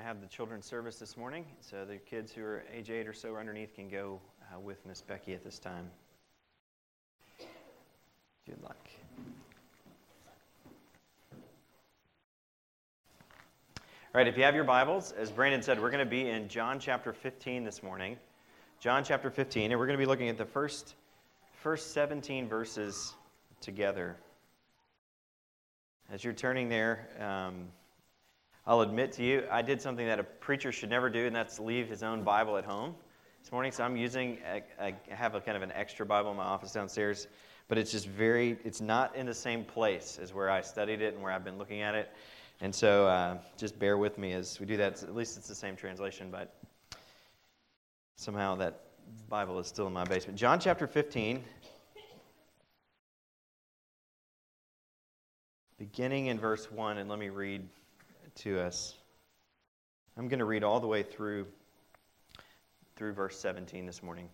have the children's service this morning, so the kids who are age 8 or so or underneath can go with Miss Becky at this time. Good luck. All right, if you have your Bibles, as Brandon said, we're going to be in John chapter 15 this morning. John chapter 15, and we're going to be looking at the first 17 verses together. As you're turning there, I'll admit to you, I did something that a preacher should never do, and that's leave his own Bible at home this morning. So I'm using, I have a kind of an extra Bible in my office downstairs, but it's just it's not in the same place as where I studied it and where I've been looking at it. And so just bear with me as we do that. At least it's the same translation, but somehow that Bible is still in my basement. John chapter 15, beginning in verse 1, and let me read to us. I'm going to read all the way through verse 17 this morning.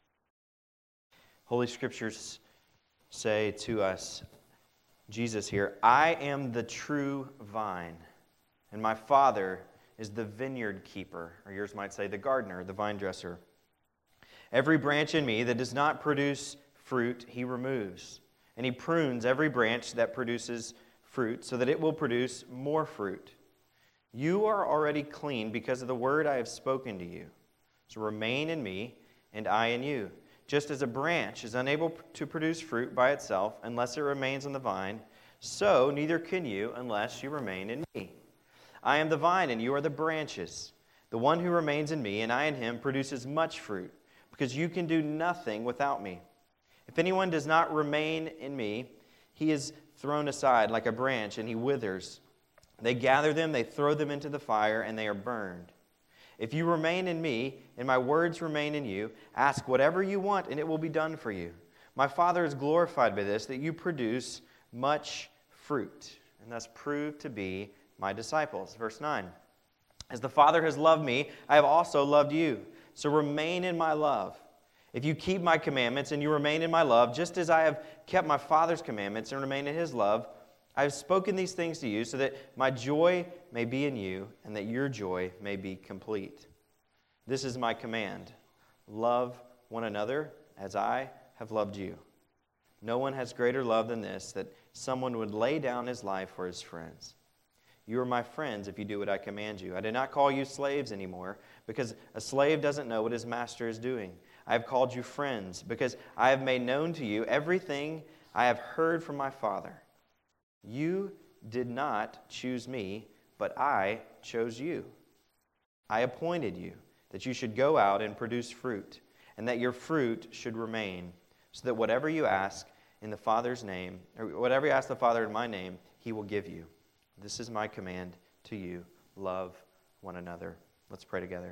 Holy Scriptures say to us, Jesus here, I am the true vine, and my Father is the vineyard keeper, or yours might say the gardener, the vine dresser. Every branch in me that does not produce fruit, he removes, and he prunes every branch that produces fruit so that it will produce more fruit. You are already clean because of the word I have spoken to you. So remain in me, and I in you. Just as a branch is unable to produce fruit by itself unless it remains on the vine, so neither can you unless you remain in me. I am the vine, and you are the branches. The one who remains in me, and I in him, produces much fruit, because you can do nothing without me. If anyone does not remain in me, he is thrown aside like a branch, and he withers. They gather them, they throw them into the fire, and they are burned. If you remain in me, and my words remain in you, ask whatever you want, and it will be done for you. My Father is glorified by this, that you produce much fruit, and thus prove to be my disciples. Verse 9, as the Father has loved me, I have also loved you. So remain in my love. If you keep my commandments, and you remain in my love, just as I have kept my Father's commandments and remain in his love, I have spoken these things to you so that my joy may be in you and that your joy may be complete. This is my command. Love one another as I have loved you. No one has greater love than this, that someone would lay down his life for his friends. You are my friends if you do what I command you. I do not call you slaves anymore, because a slave doesn't know what his master is doing. I have called you friends, because I have made known to you everything I have heard from my Father. You did not choose me, but I chose you. I appointed you that you should go out and produce fruit, and that your fruit should remain, so that whatever you ask in the Father's name, or whatever you ask the Father in my name, he will give you. This is my command to you. Love one another. Let's pray together.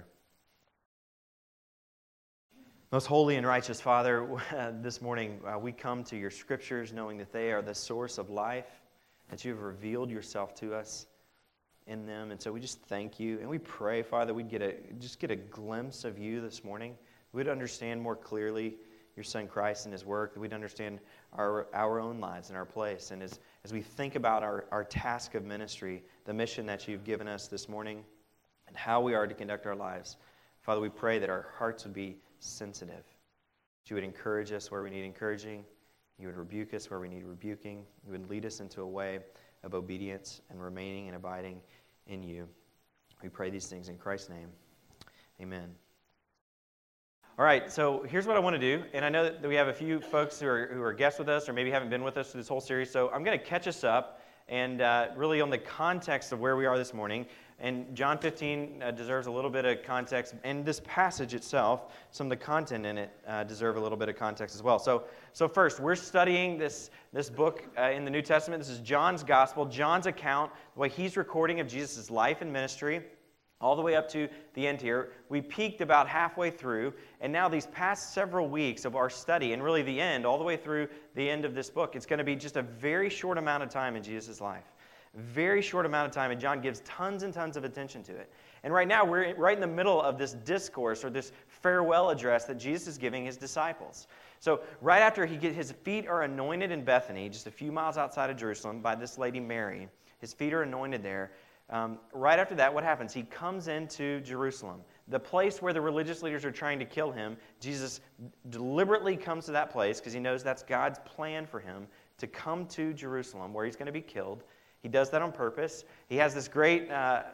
Most holy and righteous Father, this morning we come to your Scriptures knowing that they are the source of life, that you have revealed yourself to us in them. And so we just thank you. And we pray, Father, we'd get a glimpse of you this morning. We'd understand more clearly your Son Christ and his work, that we'd understand our own lives and our place. And as we think about our task of ministry, the mission that you've given us this morning, and how we are to conduct our lives, Father, we pray that our hearts would be sensitive. That you would encourage us where we need encouraging. You would rebuke us where we need rebuking. You would lead us into a way of obedience and remaining and abiding in you. We pray these things in Christ's name. Amen. All right, so here's what I want to do. And I know that we have a few folks who are guests with us or maybe haven't been with us through this whole series. So I'm going to catch us up and really on the context of where we are this morning. And John 15 deserves a little bit of context. And this passage itself, some of the content in it deserve a little bit of context as well. So first, we're studying this book in the New Testament. This is John's Gospel, John's account, the way he's recording of Jesus' life and ministry, all the way up to the end here. We peaked about halfway through, and now these past several weeks of our study, and really the end, all the way through the end of this book, it's going to be just a very short amount of time in Jesus' life. Very short amount of time, and John gives tons and tons of attention to it. And right now, we're right in the middle of this discourse, or this farewell address that Jesus is giving his disciples. So right after his feet are anointed in Bethany, just a few miles outside of Jerusalem, by this lady Mary, his feet are anointed there. right after that, what happens? He comes into Jerusalem, the place where the religious leaders are trying to kill him. Jesus deliberately comes to that place because he knows that's God's plan for him to come to Jerusalem where he's going to be killed. He does that on purpose. He has this great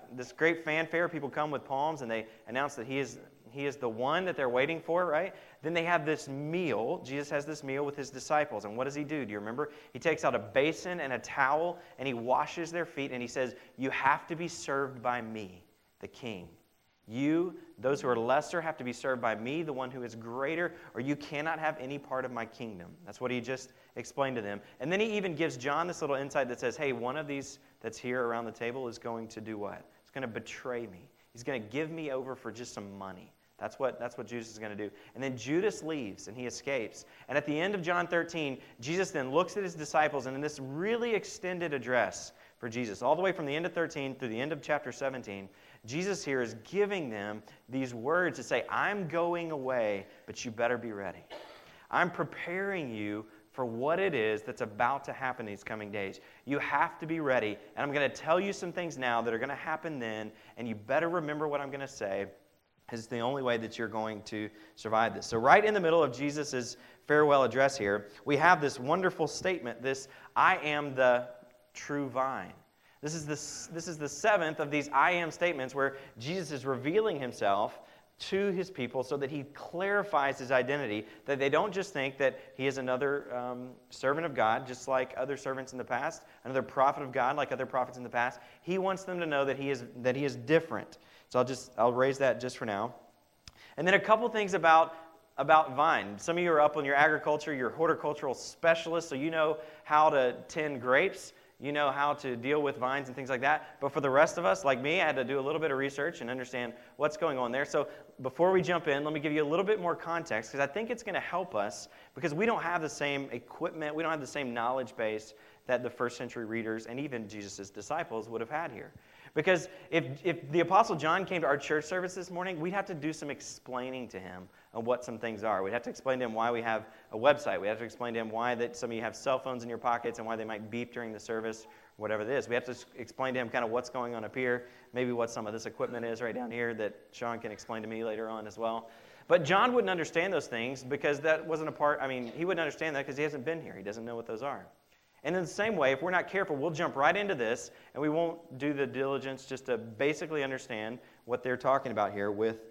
fanfare. People come with palms and they announce that he is the one that they're waiting for, right? Then they have this meal. Jesus has this meal with his disciples. And what does he do? Do you remember? He takes out a basin and a towel and he washes their feet and he says, "You have to be served by me, the king. You, those who are lesser, have to be served by me, the one who is greater, or you cannot have any part of my kingdom." That's what he just explained to them. And then he even gives John this little insight that says, hey, one of these that's here around the table is going to do what? He's going to betray me. He's going to give me over for just some money. That's what Judas is going to do. And then Judas leaves and he escapes. And at the end of John 13, Jesus then looks at his disciples, and in this really extended address for Jesus, all the way from the end of 13 through the end of chapter 17, Jesus here is giving them these words to say, I'm going away, but you better be ready. I'm preparing you for what it is that's about to happen these coming days. You have to be ready, and I'm going to tell you some things now that are going to happen then, and you better remember what I'm going to say, because it's the only way that you're going to survive this. So right in the middle of Jesus' farewell address here, we have this wonderful statement, this, I am the true vine. This is the seventh of these I am statements where Jesus is revealing himself to his people so that he clarifies his identity, that they don't just think that he is another servant of God, just like other servants in the past, another prophet of God like other prophets in the past. He wants them to know that he is different. So I'll raise that just for now. And then a couple things about vine. Some of you are up on your agriculture, you're horticultural specialists, so you know how to tend grapes. You know how to deal with vines and things like that. But for the rest of us, like me, I had to do a little bit of research and understand what's going on there. So before we jump in, let me give you a little bit more context, because I think it's going to help us, because we don't have the same equipment, we don't have the same knowledge base that the first century readers and even Jesus' disciples would have had here. Because if the Apostle John came to our church service this morning, we'd have to do some explaining to him on what some things are. We'd have to explain to him why we have a website. We'd have to explain to him why that some of you have cell phones in your pockets and why they might beep during the service, whatever it is. We have to explain to him kind of what's going on up here, maybe what some of this equipment is right down here that Sean can explain to me later on as well. But John wouldn't understand those things because that wasn't a part, he wouldn't understand that because he hasn't been here. He doesn't know what those are. And in the same way, if we're not careful, we'll jump right into this, and we won't do the diligence just to basically understand what they're talking about here with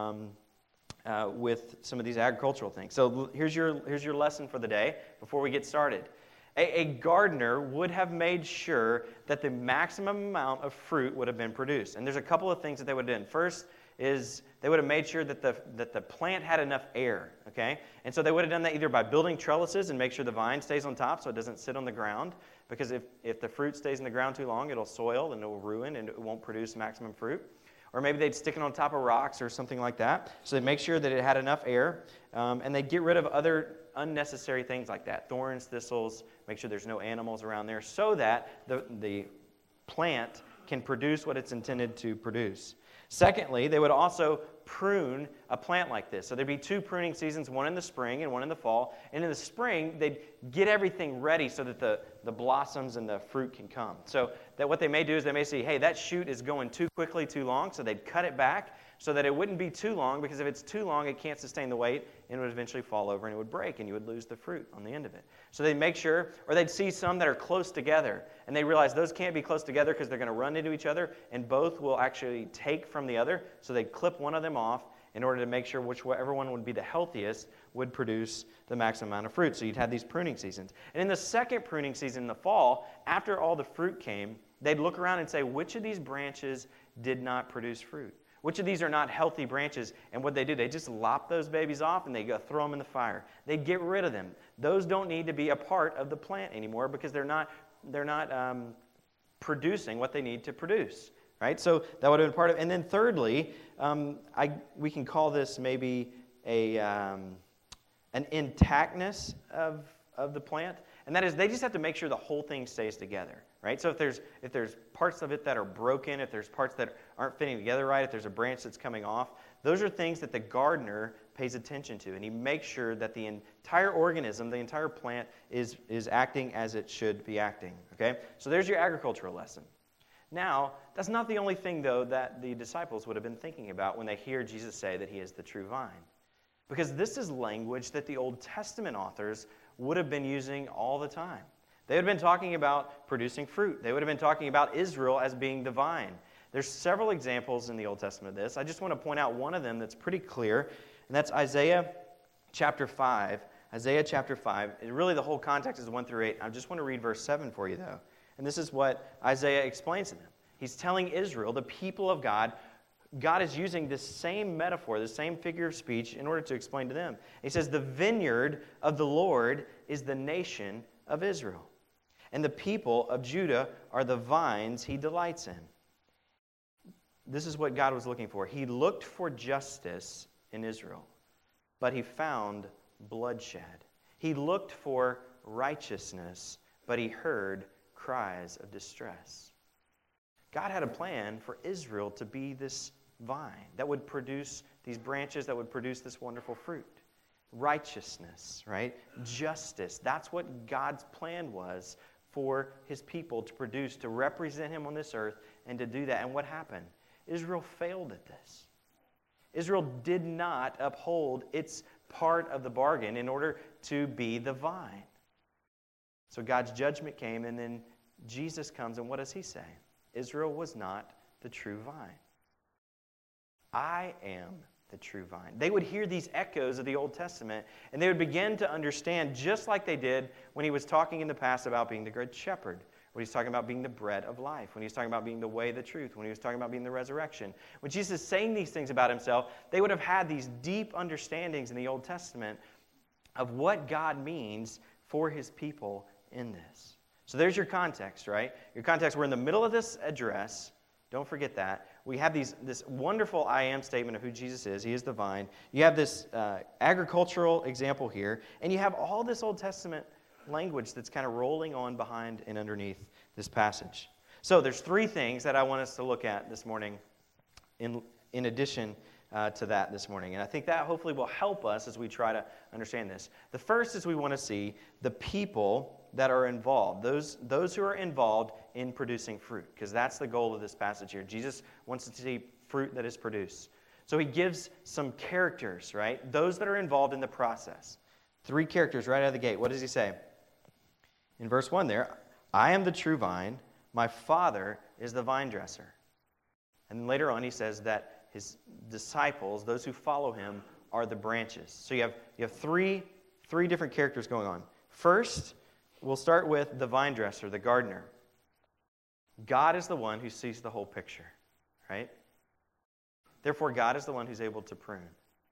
some of these agricultural things. So here's your lesson for the day before we get started. A gardener would have made sure that the maximum amount of fruit would have been produced. And there's a couple of things that they would have done. First is they would have made sure that the plant had enough air, okay? And so they would have done that either by building trellises and make sure the vine stays on top so it doesn't sit on the ground, because if the fruit stays in the ground too long, it'll soil and it will ruin and it won't produce maximum fruit. Or maybe they'd stick it on top of rocks or something like that. So they'd make sure that it had enough air, and they'd get rid of other unnecessary things like that, thorns, thistles, make sure there's no animals around there so that the plant can produce what it's intended to produce. Secondly, they would also prune a plant like this. So there'd be two pruning seasons, one in the spring and one in the fall. And in the spring, they'd get everything ready so that the blossoms and the fruit can come. So that what they may do is they may see, hey, that shoot is going too quickly, too long, so they'd cut it back so that it wouldn't be too long, because if it's too long, it can't sustain the weight, and it would eventually fall over and it would break, and you would lose the fruit on the end of it. So they'd make sure, or they'd see some that are close together, and they realize those can't be close together because they're going to run into each other, and both will actually take from the other, so they'd clip one of them off in order to make sure whichever one would be the healthiest would produce the maximum amount of fruit. So you'd have these pruning seasons. And in the second pruning season in the fall, after all the fruit came, they'd look around and say, which of these branches did not produce fruit? Which of these are not healthy branches? And what they do, they just lop those babies off and they go throw them in the fire. They get rid of them. Those don't need to be a part of the plant anymore because they're not producing what they need to produce. Right? So that would have been part of it. And then thirdly, we can call this maybe an intactness of the plant. And that is, they just have to make sure the whole thing stays together. Right? So if there's parts of it that are broken, if there's parts that aren't fitting together right, if there's a branch that's coming off, those are things that the gardener pays attention to. And he makes sure that the entire organism, the entire plant is acting as it should be acting. Okay? So there's your agricultural lesson. Now, that's not the only thing, though, that the disciples would have been thinking about when they hear Jesus say that he is the true vine. Because this is language that the Old Testament authors would have been using all the time. They would have been talking about producing fruit. They would have been talking about Israel as being the vine. There's several examples in the Old Testament of this. I just want to point out one of them that's pretty clear, and that's Isaiah chapter 5. Isaiah chapter 5. Really, the whole context is 1 through 8. I just want to read verse 7 for you, though. And this is what Isaiah explains to them. He's telling Israel, the people of God, God is using this same metaphor, this same figure of speech in order to explain to them. He says, the vineyard of the Lord is the nation of Israel, and the people of Judah are the vines he delights in. This is what God was looking for. He looked for justice in Israel, but he found bloodshed. He looked for righteousness, but he heard cries of distress. God had a plan for Israel to be this vine that would produce these branches, that would produce this wonderful fruit. Righteousness, right? Justice. That's what God's plan was for his people to produce, to represent him on this earth, and to do that. And what happened? Israel failed at this. Israel did not uphold its part of the bargain in order to be the vine. So God's judgment came, and then Jesus comes, and what does he say? Israel was not the true vine. I am the true vine. They would hear these echoes of the Old Testament, and they would begin to understand, just like they did when he was talking in the past about being the good shepherd, when he's talking about being the bread of life, when he's talking about being the way, the truth, when he was talking about being the resurrection. When Jesus is saying these things about himself, they would have had these deep understandings in the Old Testament of what God means for his people in this. So there's your context, right? Your context, we're in the middle of this address. Don't forget that. We have this wonderful I am statement of who Jesus is. He is the vine. You have this agricultural example here, and you have all this Old Testament language that's kind of rolling on behind and underneath this passage. So there's three things that I want us to look at this morning in addition to that this morning. And I think that hopefully will help us as we try to understand this. The first is we want to see the people that are involved, those who are involved in producing fruit, because that's the goal of this passage here. Jesus wants to see fruit that is produced. So he gives some characters, right? Those that are involved in the process. Three characters right out of the gate. What does he say? In verse 1 there, I am the true vine, my Father is the vine dresser. And then later on he says that his disciples, those who follow him, are the branches. So you have three different characters going on. First, we'll start with the vine dresser, the gardener. God is the one who sees the whole picture, right? Therefore, God is the one who's able to prune.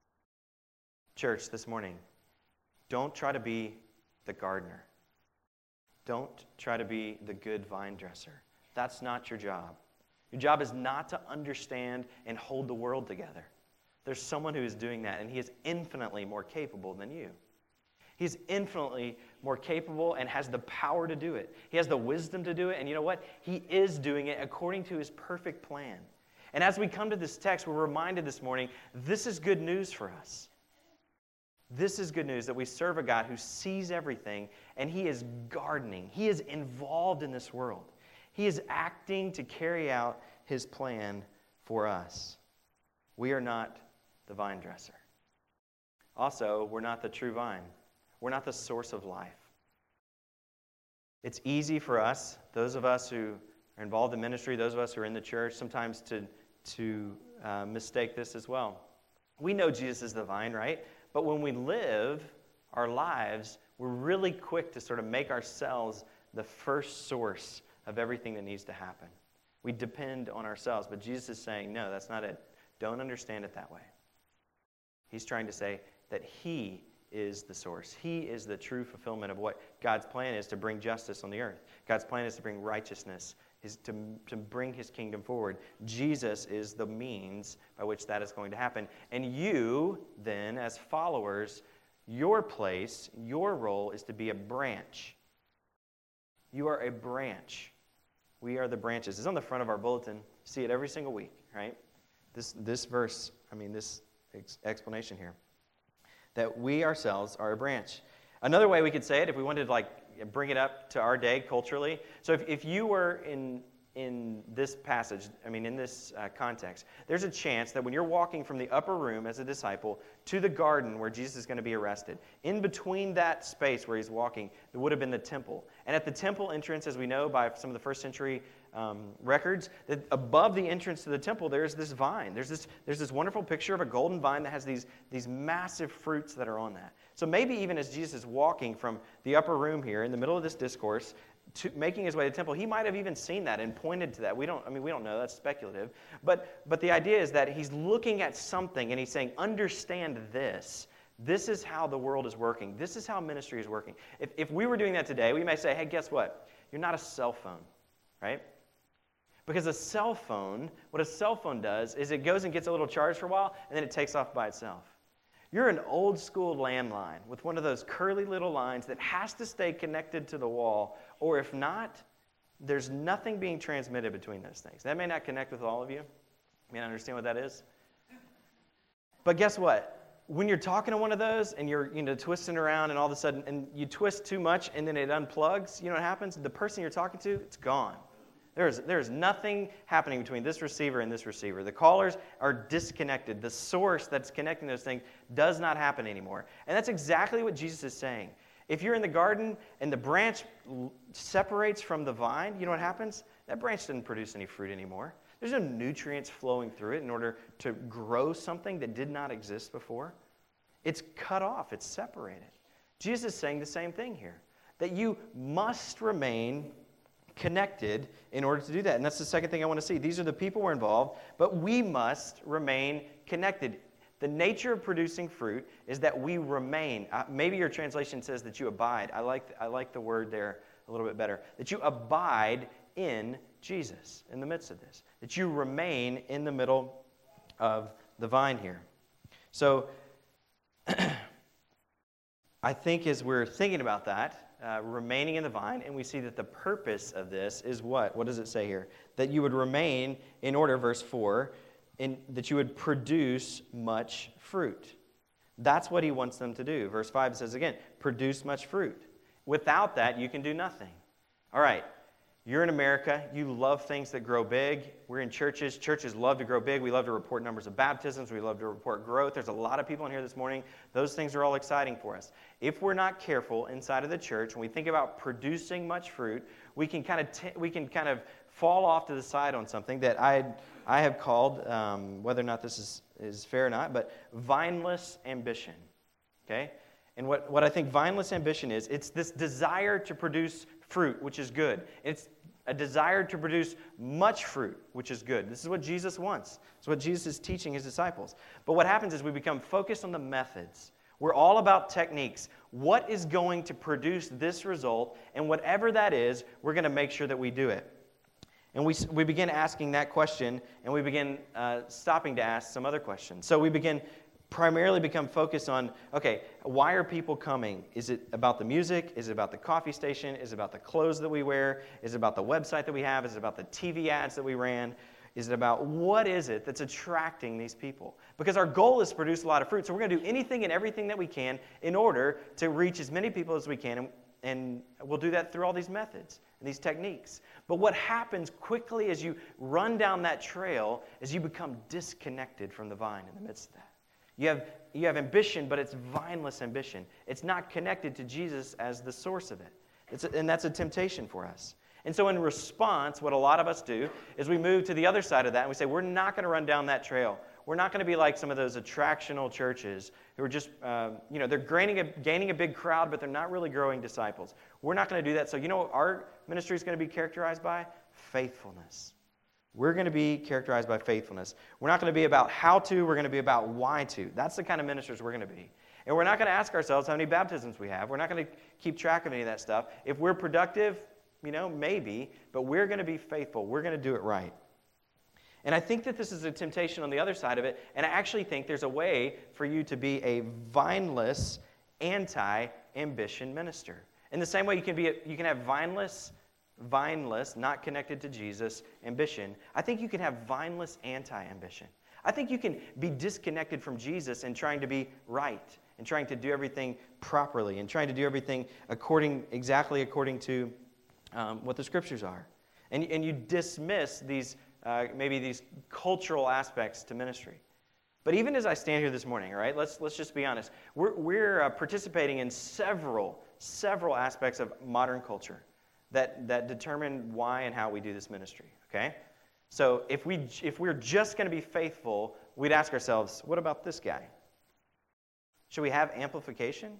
Church, this morning, don't try to be the gardener. Don't try to be the good vine dresser. That's not your job. Your job is not to understand and hold the world together. There's someone who is doing that, and he is infinitely more capable than you. He's infinitely more capable and has the power to do it. He has the wisdom to do it, and you know what? He is doing it according to his perfect plan. And as we come to this text, we're reminded this morning, this is good news for us. This is good news that we serve a God who sees everything, and he is gardening. He is involved in this world. He is acting to carry out his plan for us. We are not the vine dresser. Also, we're not the true vine. We're not the source of life. It's easy for us, those of us who are involved in ministry, those of us who are in the church, sometimes to mistake this as well. We know Jesus is the vine, right? But when we live our lives, we're really quick to sort of make ourselves the first source of everything that needs to happen. We depend on ourselves, but Jesus is saying, no, that's not it. Don't understand it that way. He's trying to say that he is the source. He is the true fulfillment of what God's plan is, to bring justice on the earth. God's plan is to bring righteousness, is to bring his kingdom forward. Jesus is the means by which that is going to happen. And you, then, as followers, your place, your role is to be a branch. You are a branch. We are the branches. It's on the front of our bulletin. You see it every single week, right? This verse, this explanation here. That we ourselves are a branch. Another way we could say it, if we wanted to bring it up to our day culturally. So if you were in in this passage, in this context, there's a chance that when you're walking from the upper room as a disciple to the garden where Jesus is going to be arrested, in between that space where he's walking, there would have been the temple. And at the temple entrance, as we know by some of the first century records, that above the entrance to the temple, there's this vine. There's this wonderful picture of a golden vine that has these massive fruits that are on that. So maybe even as Jesus is walking from the upper room here in the middle of this discourse, making his way to the temple, he might have even seen that and pointed to that. We don't know. That's speculative. But the idea is that he's looking at something and he's saying, understand this. This is how the world is working. This is how ministry is working. If we were doing that today, we may say, hey, guess what? You're not a cell phone, right? Because what a cell phone does is it goes and gets a little charge for a while, and then it takes off by itself. You're an old school landline with one of those curly little lines that has to stay connected to the wall, or if not, there's nothing being transmitted between those things. That may not connect with all of you. You may not understand what that is. But guess what? When you're talking to one of those and you're twisting around and all of a sudden, and you twist too much and then it unplugs, you know what happens? The person you're talking to, it's gone. There's nothing happening between this receiver and this receiver. The callers are disconnected. The source that's connecting those things does not happen anymore. And that's exactly what Jesus is saying. If you're in the garden and the branch separates from the vine, you know what happens? That branch doesn't produce any fruit anymore. There's no nutrients flowing through it in order to grow something that did not exist before. It's cut off. It's separated. Jesus is saying the same thing here, that you must remain connected in order to do that. And that's the second thing I want to see. These are the people who are involved, but we must remain connected. The nature of producing fruit is that we remain. Maybe your translation says that you abide. I like the word there a little bit better. That you abide in Jesus in the midst of this. That you remain in the middle of the vine here. So I think as we're thinking about that, remaining in the vine, and we see that the purpose of this is what? What does it say here? That you would remain in order, verse 4, that you would produce much fruit. That's what he wants them to do. Verse 5 says again, produce much fruit. Without that, you can do nothing. All right, you're in America. You love things that grow big. We're in churches. Churches love to grow big. We love to report numbers of baptisms. We love to report growth. There's a lot of people in here this morning. Those things are all exciting for us. If we're not careful inside of the church, when we think about producing much fruit, we can kind of fall off to the side on something that I have called, whether or not this is fair or not, but vineless ambition. Okay? And what I think vineless ambition is, it's this desire to produce fruit, which is good. It's a desire to produce much fruit, which is good. This is what Jesus wants. It's what Jesus is teaching his disciples. But what happens is we become focused on the methods. We're all about techniques. What is going to produce this result? And whatever that is, we're going to make sure that we do it. And we begin asking that question, and we begin stopping to ask some other questions. So we primarily become focused on, okay, why are people coming? Is it about the music? Is it about the coffee station? Is it about the clothes that we wear? Is it about the website that we have? Is it about the TV ads that we ran? Is it about what is it that's attracting these people? Because our goal is to produce a lot of fruit, so we're going to do anything and everything that we can in order to reach as many people as we can, and we'll do that through all these methods and these techniques. But what happens quickly as you run down that trail is you become disconnected from the vine in the midst of that. You have ambition, but it's vineless ambition. It's not connected to Jesus as the source of it. And that's a temptation for us. And so in response, what a lot of us do is we move to the other side of that and we say, we're not going to run down that trail. We're not going to be like some of those attractional churches who are just, they're gaining a big crowd, but they're not really growing disciples. We're not going to do that. So you know what our ministry is going to be characterized by? Faithfulness. We're going to be characterized by faithfulness. We're not going to be about how to, we're going to be about why to. That's the kind of ministers we're going to be. And we're not going to ask ourselves how many baptisms we have. We're not going to keep track of any of that stuff. If we're productive, maybe, but we're going to be faithful. We're going to do it right. And I think that this is a temptation on the other side of it, and I actually think there's a way for you to be a vineless, anti-ambition minister. In the same way you can have vineless, not connected to Jesus, ambition. I think you can have vineless anti-ambition. I think you can be disconnected from Jesus and trying to be right, and trying to do everything properly, and trying to do everything exactly according to what the Scriptures are. And you dismiss these, maybe these cultural aspects to ministry. But even as I stand here this morning, all right, let's just be honest. We're participating in several aspects of modern culture that determine why and how we do this ministry, okay? So if we're just going to be faithful, we'd ask ourselves, what about this guy? Should we have amplification?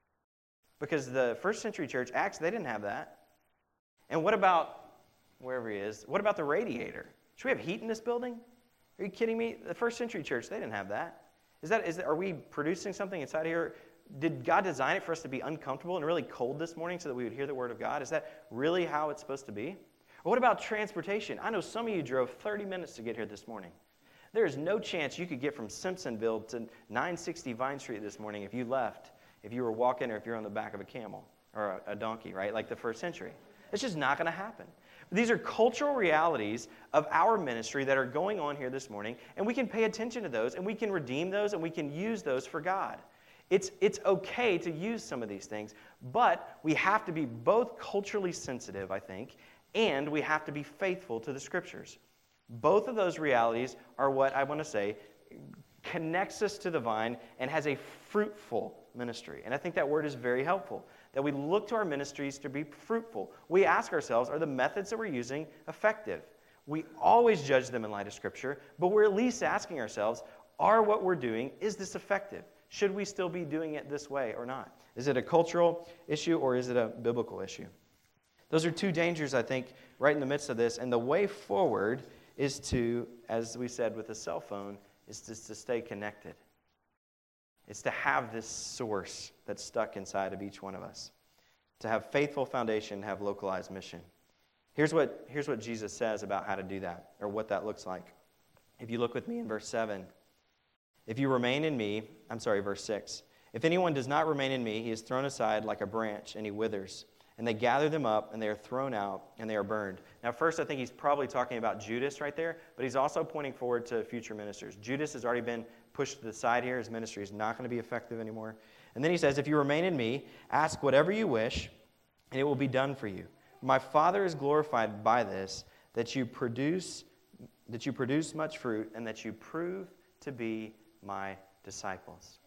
Because the first century church, Acts, they didn't have that. And what about, wherever he is, what about the radiator? Should we have heat in this building? Are you kidding me? The first century church, they didn't have that. Are we producing something inside here? Did God design it for us to be uncomfortable and really cold this morning so that we would hear the word of God? Is that really how it's supposed to be? Or what about transportation? I know some of you drove 30 minutes to get here this morning. There is no chance you could get from Simpsonville to 960 Vine Street this morning if you left, if you were walking or if you're on the back of a camel or a donkey, right? Like the first century. It's just not going to happen. These are cultural realities of our ministry that are going on here this morning, and we can pay attention to those, and we can redeem those, and we can use those for God. It's okay to use some of these things, but we have to be both culturally sensitive, I think, and we have to be faithful to the Scriptures. Both of those realities are what I want to say connects us to the vine and has a fruitful ministry. And I think that word is very helpful, that we look to our ministries to be fruitful. We ask ourselves, are the methods that we're using effective? We always judge them in light of Scripture, but we're at least asking ourselves, are what we're doing, is this effective? Should we still be doing it this way or not? Is it a cultural issue or is it a biblical issue? Those are two dangers, I think, right in the midst of this. And the way forward is to, as we said with the cell phone, is just to stay connected. It's to have this source that's stuck inside of each one of us. To have faithful foundation, have localized mission. Here's what Jesus says about how to do that, or what that looks like. If you look with me in verse 7. If you remain in me, verse 6. If anyone does not remain in me, he is thrown aside like a branch, and he withers. And they gather them up, and they are thrown out, and they are burned. Now, first, I think he's probably talking about Judas right there, but he's also pointing forward to future ministers. Judas has already been pushed to the side here. His ministry is not going to be effective anymore. And then he says, if you remain in me, ask whatever you wish, and it will be done for you. My Father is glorified by this, that you produce much fruit, and that you prove to be my disciples.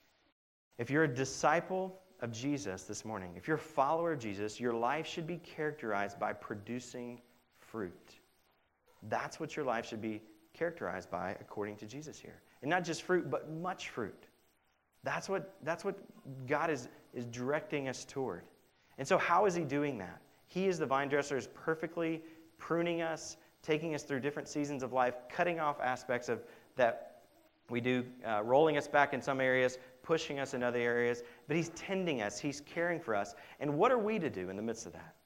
If you're a disciple of Jesus this morning, if you're a follower of Jesus, your life should be characterized by producing fruit. That's what your life should be characterized by according to Jesus here. And not just fruit, but much fruit. That's what God is directing us toward. And so how is he doing that? He is the vine dresser, is perfectly pruning us, taking us through different seasons of life, cutting off aspects of that we do, rolling us back in some areas, pushing us in other areas, but he's tending us, he's caring for us. And what are we to do in the midst of that?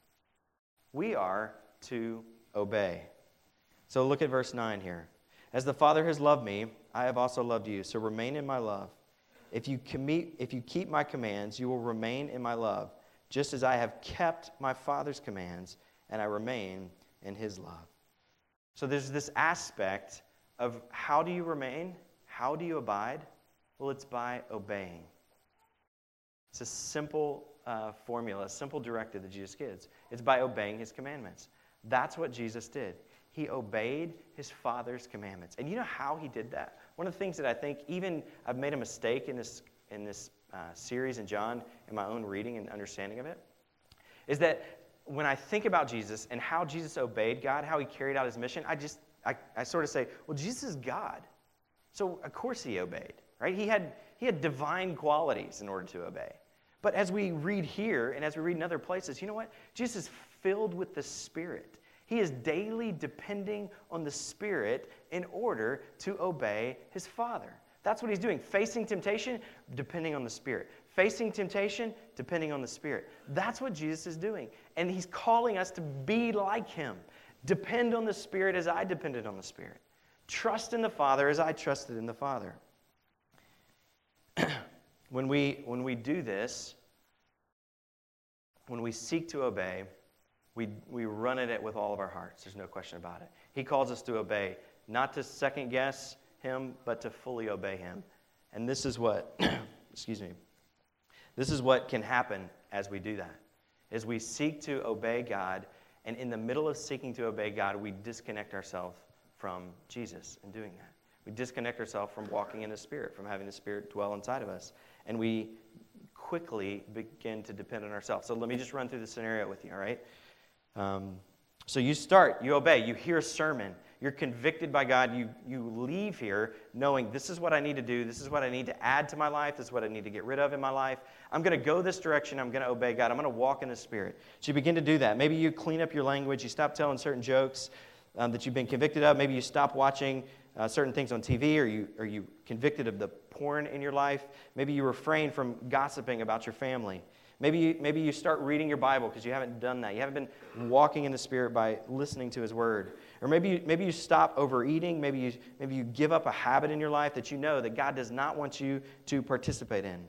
We are to obey. So look at verse 9 here. As the Father has loved me, I have also loved you, so remain in my love. If you keep my commands, you will remain in my love, just as I have kept my Father's commands, and I remain in his love. So there's this aspect of how do you remain? How do you abide? Well, it's by obeying. It's a simple formula, a simple directive that Jesus gives. It's by obeying his commandments. That's what Jesus did. He obeyed his Father's commandments. And you know how he did that? One of the things that I think, even I've made a mistake in this series in John, in my own reading and understanding of it, is that when I think about Jesus and how Jesus obeyed God, how he carried out his mission, I sort of say, well, Jesus is God. So, of course, he obeyed, right? He had divine qualities in order to obey. But as we read here and as we read in other places, you know what? Jesus is filled with the Spirit. He is daily depending on the Spirit in order to obey his Father. That's what he's doing. Facing temptation, depending on the Spirit. Facing temptation, depending on the Spirit. That's what Jesus is doing. And he's calling us to be like him. Depend on the Spirit as I depended on the Spirit. Trust in the Father as I trusted in the Father. When we do this, when we seek to obey, we run at it with all of our hearts. There's no question about it. He calls us to obey, not to second guess him, but to fully obey him. And this is what, this is what can happen as we do that. As we seek to obey God And in the middle of seeking to obey God, we disconnect ourselves from Jesus in doing that. We disconnect ourselves from walking in the Spirit, from having the Spirit dwell inside of us. And we quickly begin to depend on ourselves. So let me just run through the scenario with you, all right? So you start, you obey, you hear a sermon, you're convicted by God, you leave here knowing this is what I need to do, this is what I need to add to my life, this is what I need to get rid of in my life. I'm going to go this direction, I'm going to obey God, I'm going to walk in the Spirit. So you begin to do that. Maybe you clean up your language, you stop telling certain jokes that you've been convicted of, maybe you stop watching certain things on TV, or you convicted of the porn in your life, maybe you refrain from gossiping about your family. Maybe you start reading your Bible because you haven't done that. You haven't been walking in the Spirit by listening to His Word. Or maybe you stop overeating. Maybe you give up a habit in your life that you know that God does not want you to participate in.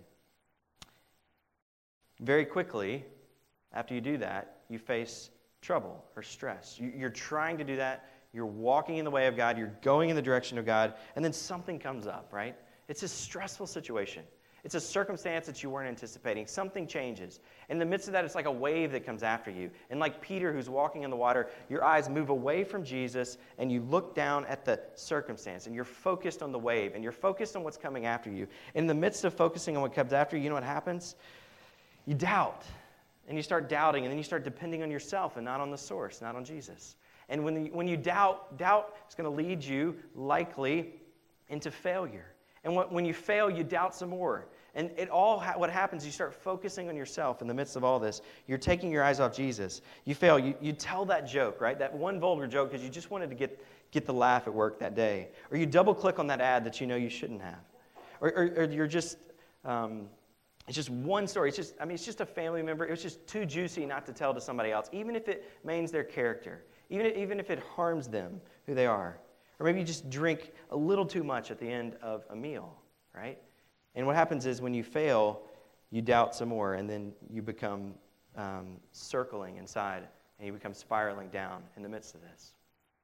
Very quickly, after you do that, you face trouble or stress. You're trying to do that. You're walking in the way of God. You're going in the direction of God. And then something comes up, right? It's a stressful situation. It's a circumstance that you weren't anticipating. Something changes. In the midst of that, it's like a wave that comes after you. And like Peter, who's walking in the water, your eyes move away from Jesus, and you look down at the circumstance, and you're focused on the wave, and you're focused on what's coming after you. In the midst of focusing on what comes after you, you know what happens? You doubt. And you start doubting, and then you start depending on yourself and not on the source, not on Jesus. And when you doubt is going to lead you likely into failure. And when you fail, you doubt some more. And what happens, you start focusing on yourself in the midst of all this. You're taking your eyes off Jesus. You fail. You tell that joke, right? That one vulgar joke because you just wanted to get the laugh at work that day. Or you double-click on that ad that you know you shouldn't have. Or you're just, it's just one story. It's just a family member. It was just too juicy not to tell to somebody else, even if it mains their character, even if it harms them, who they are. Or maybe you just drink a little too much at the end of a meal, right? And what happens is when you fail, you doubt some more, and then you become circling inside, and you become spiraling down in the midst of this.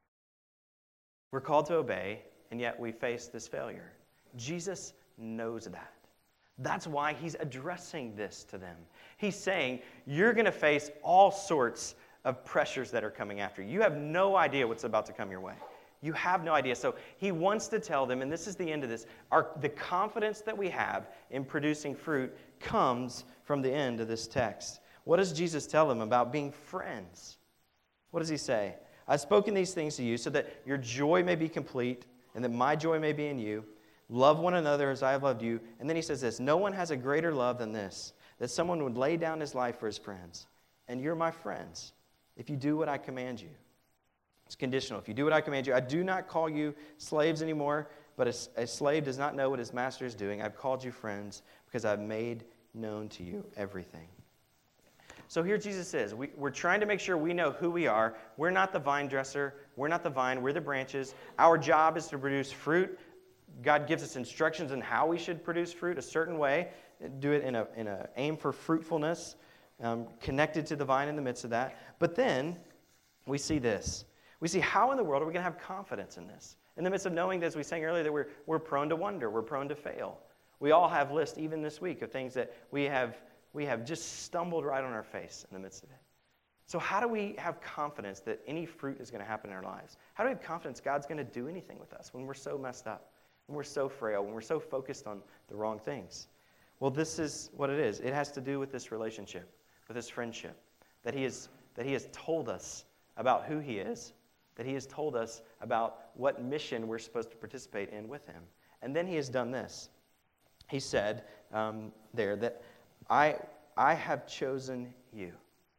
We're called to obey, and yet we face this failure. Jesus knows that. That's why He's addressing this to them. He's saying, you're going to face all sorts of pressures that are coming after you. You have no idea what's about to come your way. You have no idea. So He wants to tell them, and this is the end of this, the confidence that we have in producing fruit comes from the end of this text. What does Jesus tell them about being friends? What does He say? I've spoken these things to you so that your joy may be complete and that my joy may be in you. Love one another as I have loved you. And then He says this, no one has a greater love than this, that someone would lay down his life for his friends. And you're my friends if you do what I command you. It's conditional. If you do what I command you, I do not call you slaves anymore, but a slave does not know what his master is doing. I've called you friends because I've made known to you everything. So here Jesus is. We're trying to make sure we know who we are. We're not the vine dresser. We're not the vine. We're the branches. Our job is to produce fruit. God gives us instructions on how we should produce fruit a certain way. Do it in a aim for fruitfulness, connected to the vine in the midst of that. But then we see this. We see how in the world are we going to have confidence in this? In the midst of knowing, as we sang earlier, that we're prone to wonder, we're prone to fail. We all have lists, even this week, of things that we have just stumbled right on our face in the midst of it. So how do we have confidence that any fruit is going to happen in our lives? How do we have confidence God's going to do anything with us when we're so messed up, when we're so frail, when we're so focused on the wrong things? Well, this is what it is. It has to do with this relationship, with this friendship, that He has told us about who He is, that He has told us about what mission we're supposed to participate in with Him. And then He has done this. He said there that I have chosen you.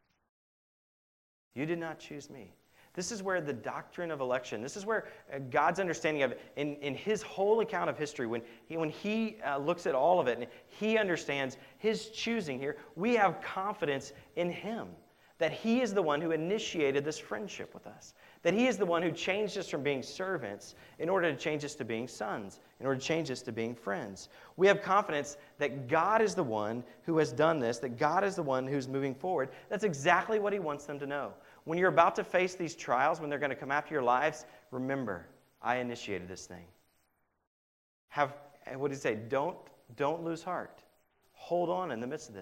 You did not choose me. This is where the doctrine of election, this is where God's understanding of it, in His whole account of history, when He looks at all of it and He understands His choosing here, we have confidence in Him. That He is the one who initiated this friendship with us. That He is the one who changed us from being servants in order to change us to being sons, in order to change us to being friends. We have confidence that God is the one who has done this, that God is the one who's moving forward. That's exactly what He wants them to know. When you're about to face these trials, when they're going to come after your lives, remember, I initiated this thing. What did He say? Don't lose heart. Hold on in the midst of this.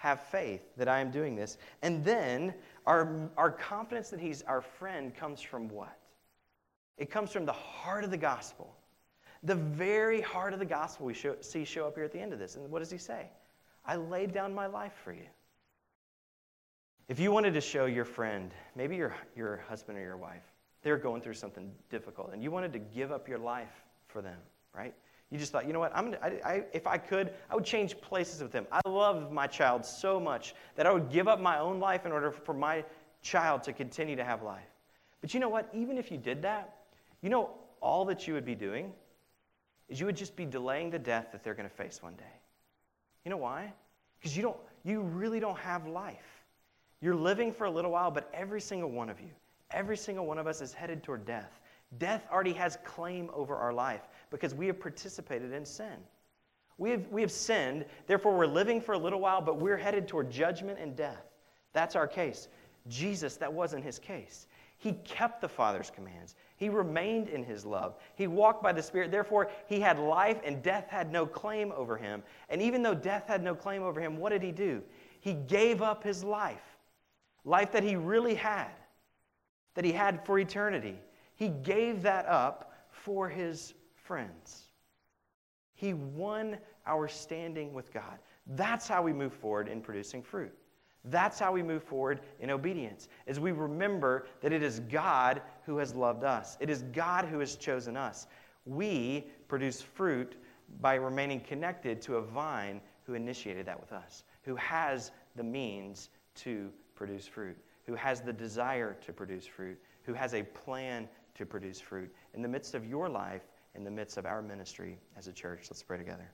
have faith that I am doing this. And then our confidence that he's our friend comes from what? It comes from the heart of the gospel. The very heart of the gospel we see show up here at the end of this. And what does he say? I laid down my life for you. If you wanted to show your friend, maybe your husband or your wife, they're going through something difficult, and you wanted to give up your life for them, right? You just thought, you know what, if I could, I would change places with them. I love my child so much that I would give up my own life in order for my child to continue to have life. But you know what? Even if you did that, you know all that you would be doing is you would just be delaying the death that they're going to face one day. You know why? Because you really don't have life. You're living for a little while, but every single one of you, every single one of us is headed toward death. Death already has claim over our life because we have participated in sin. We have sinned, therefore we're living for a little while, but we're headed toward judgment and death. That's our case. Jesus, that wasn't his case. He kept the Father's commands. He remained in his love. He walked by the Spirit. Therefore, he had life, and death had no claim over him. And even though death had no claim over him, what did he do? He gave up his life that he really had, that he had for eternity. He gave that up for his friends. He won our standing with God. That's how we move forward in producing fruit. That's how we move forward in obedience, as we remember that it is God who has loved us. It is God who has chosen us. We produce fruit by remaining connected to a vine who initiated that with us, who has the means to produce fruit, who has the desire to produce fruit, who has a plan to produce fruit. In the midst of your life, in the midst of our ministry as a church, let's pray together.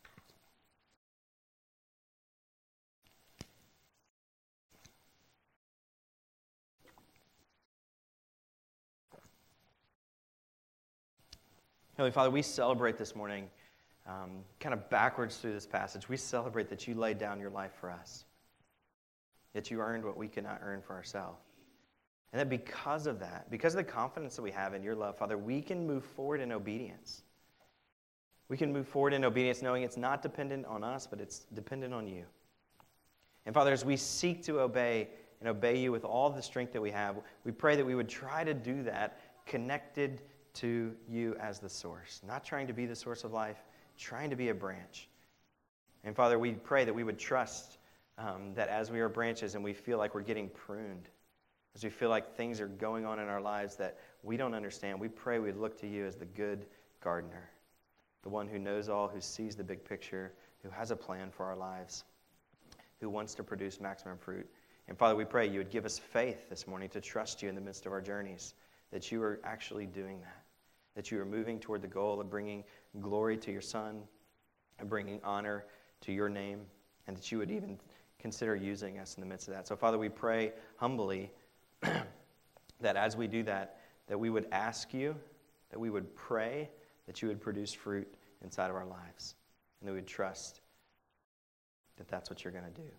Heavenly Father, we celebrate this morning, kind of backwards through this passage. We celebrate that you laid down your life for us, that you earned what we could not earn for ourselves. And that because of that, because of the confidence that we have in your love, Father, we can move forward in obedience. We can move forward in obedience knowing it's not dependent on us, but it's dependent on you. And Father, as we seek to obey and obey you with all the strength that we have, we pray that we would try to do that connected to you as the source. Not trying to be the source of life, trying to be a branch. And Father, we pray that we would trust that as we are branches and we feel like we're getting pruned, as we feel like things are going on in our lives that we don't understand, we pray we'd look to you as the good gardener, the one who knows all, who sees the big picture, who has a plan for our lives, who wants to produce maximum fruit. And Father, we pray you would give us faith this morning to trust you in the midst of our journeys, that you are actually doing that you are moving toward the goal of bringing glory to your Son and bringing honor to your name, and that you would even consider using us in the midst of that. So, Father, we pray humbly that as we do that, that we would ask you, that we would pray, that you would produce fruit inside of our lives, and that we would trust that that's what you're going to do.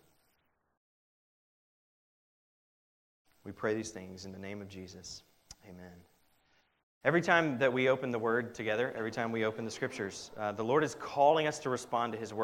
We pray these things in the name of Jesus. Amen. Every time that we open the Word together, every time we open the Scriptures, the Lord is calling us to respond to His Word.